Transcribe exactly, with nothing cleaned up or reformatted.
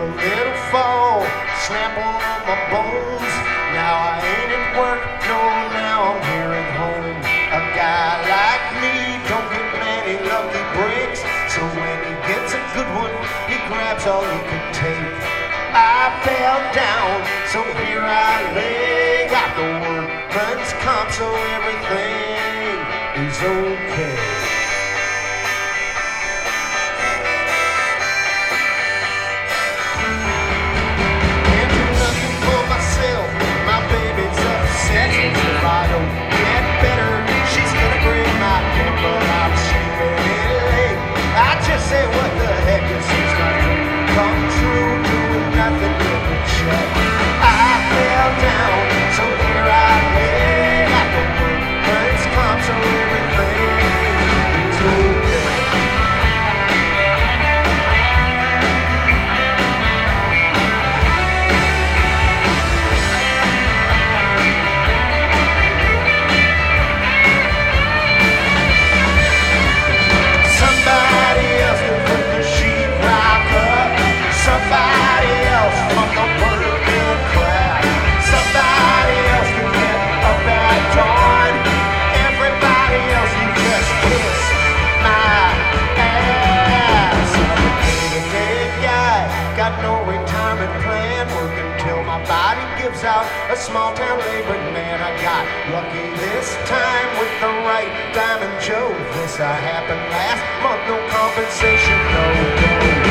a little fall, snap on my bones. Now I ain't at work, no, now I'm here at home. A guy like me don't get many lucky breaks, so when he gets a good one, he grabs all he can take. I fell down, so here I lay. Got the workman's comp, so everything is okay. Can't do nothing for myself, my baby's upset. If I don't get better, she's gonna break my neck, but I'm sleeping in late. I just say what the heck, this is gonna come true, doing nothing but the check. I fell down, so here I lay. Got the workman's comp, so everything is okay. Somebody else can put the sheetrock up. Somebody else from the working class. Somebody else can get up at dawn. Everybody else can just kiss my ass. I'm a day-to-day guy, got no retirement plan. Working till my body gives out. A small-town laboring man. I got lucky this time with the right Diamond Joe. This I happened last month, no compensation, no, no.